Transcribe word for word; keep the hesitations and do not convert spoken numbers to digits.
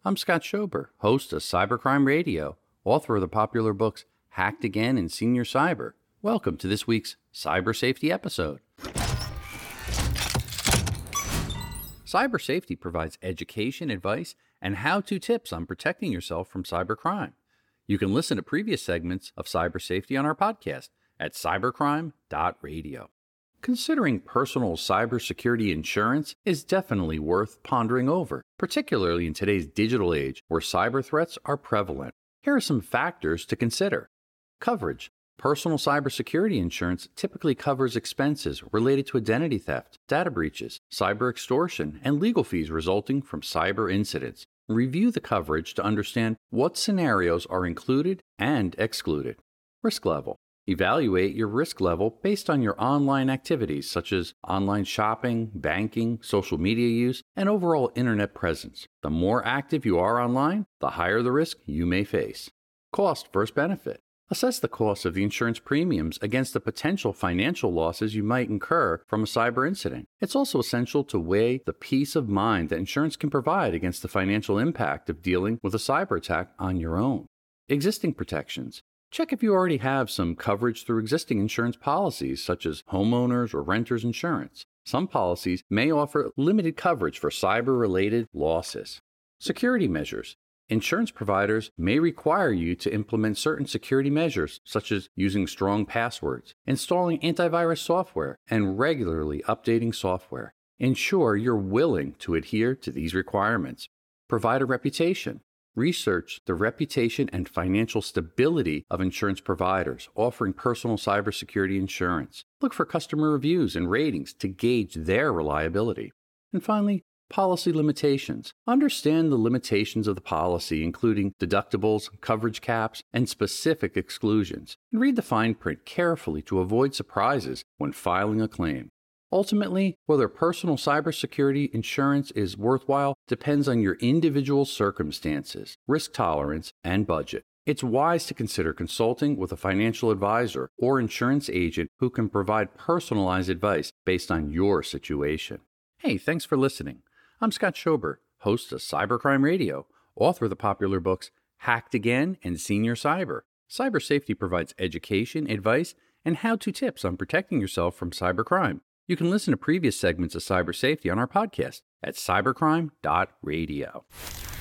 I'm Scott Schober, host of Cybercrime Radio, author of the popular books Hacked Again and Senior Cyber. Welcome to this week's Cyber Safety episode. Cyber Safety provides education, advice, and how-to tips on protecting yourself from cybercrime. You can listen to previous segments of Cyber Safety on our podcast at cybercrime dot radio. Considering personal cybersecurity insurance is definitely worth pondering over, particularly in today's digital age where cyber threats are prevalent. Here are some factors to consider. Coverage. Personal cybersecurity insurance typically covers expenses related to identity theft, data breaches, cyber extortion, and legal fees resulting from cyber incidents. Review the coverage to understand what scenarios are included and excluded. Risk level. Evaluate your risk level based on your online activities such as online shopping, banking, social media use, and overall internet presence. The more active you are online, the higher the risk you may face. Cost versus benefit. Assess the cost of the insurance premiums against the potential financial losses you might incur from a cyber incident. It's also essential to weigh the peace of mind that insurance can provide against the financial impact of dealing with a cyber attack on your own. Existing protections. Check if you already have some coverage through existing insurance policies, such as homeowners or renters insurance. Some policies may offer limited coverage for cyber-related losses. Security measures. Insurance providers may require you to implement certain security measures, such as using strong passwords, installing antivirus software, and regularly updating software. Ensure you're willing to adhere to these requirements. Provider reputation. Research the reputation and financial stability of insurance providers offering personal cybersecurity insurance. Look for customer reviews and ratings to gauge their reliability. And finally, policy limitations. Understand the limitations of the policy, including deductibles, coverage caps, and specific exclusions. And read the fine print carefully to avoid surprises when filing a claim. Ultimately, whether personal cybersecurity insurance is worthwhile depends on your individual circumstances, risk tolerance, and budget. It's wise to consider consulting with a financial advisor or insurance agent who can provide personalized advice based on your situation. Hey, thanks for listening. I'm Scott Schober, host of Cybercrime Radio, author of the popular books Hacked Again and Senior Cyber. Cyber Safety provides education, advice, and how-to tips on protecting yourself from cybercrime. You can listen to previous segments of Cyber Safety on our podcast at cybercrime dot radio.